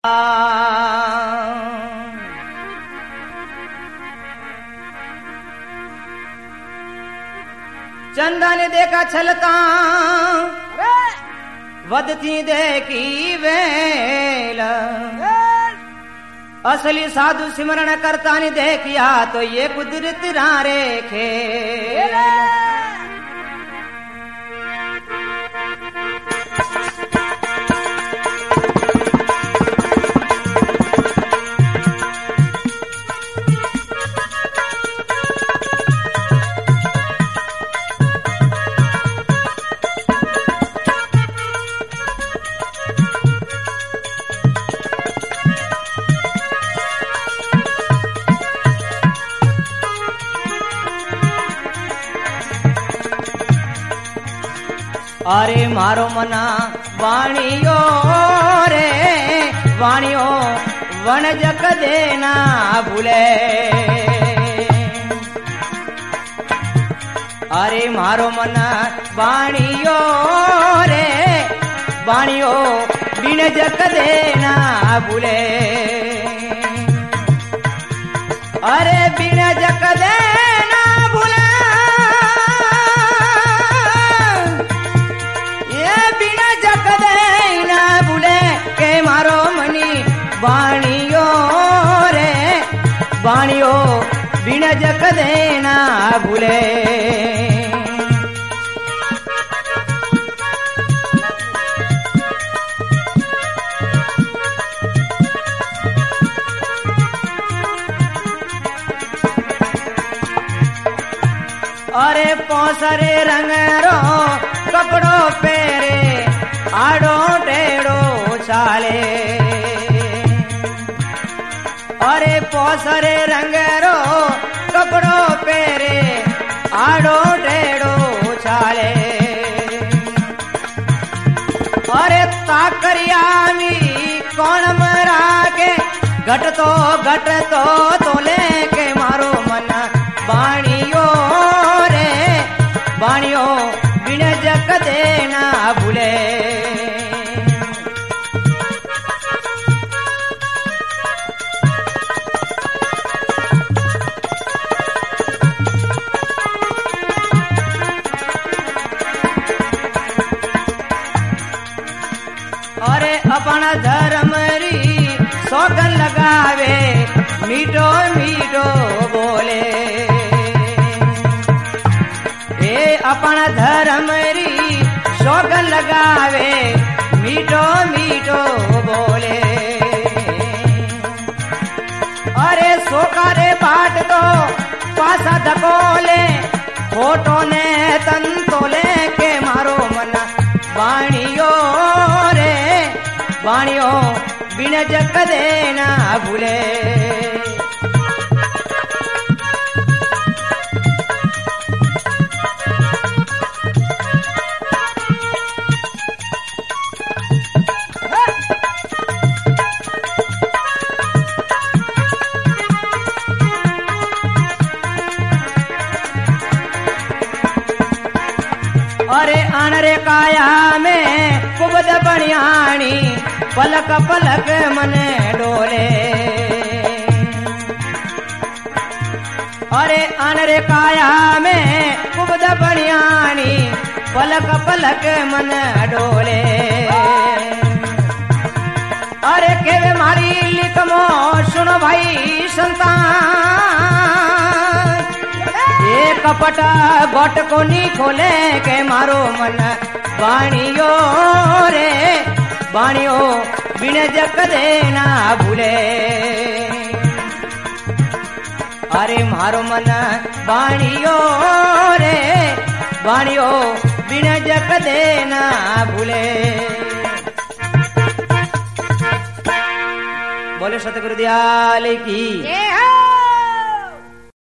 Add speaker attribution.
Speaker 1: चंदा ने देखा छलका वदती देखी वेल असली साधु सिमरण करता ने देखिया तो ये कुदरत रारे खेल। अरे मारो मना वाणियो रे वाणियो वण जक देना भूले। अरे मारो मना वाणियो रे वाणियो बिन जक देना भूले। अरे बिन जक देना भूले वाणियो रे वाणियो बिन जक देना भूले। अरे पौसरे रंग रो कपड़ो पेरे आड़ो टेड़ो चाले। अरे पौसरे रंग रो कपड़ो पेरे आड़ो टेड़ो चाले। अरे ताकरियामी कौन मरा के घट तो लेके मारो मन वाणियो रे वाणियो बिन जक देना भूले। अरे अपना धर्म री सौगन लगावे मीठो मीठो बोले। ए अपना धर्म री सौगन लगावे मीठो मीठो बोले। अरे सोकारे बाट तो पासा धकोले फोटो ने तंतोले के मारो मन वाणियो रे वाणियो बिन जक देना भूले। अरे अनरे काया में कुबद बनियाणी पलक पलक मने डोले। अरे अनरे काया में कुबद बनियाणी पलक पलक मन डोले। अरे केवे मारी लिखमो सुनो भाई संतान ये कपट गोट को नी खोले के मारो मन वाणियो रे वाणियो बिन जक देना भूले। अरे मारो मन वाणियो रे वाणियो बिन जक देना भूले। बोले सतगुरु दयाल की।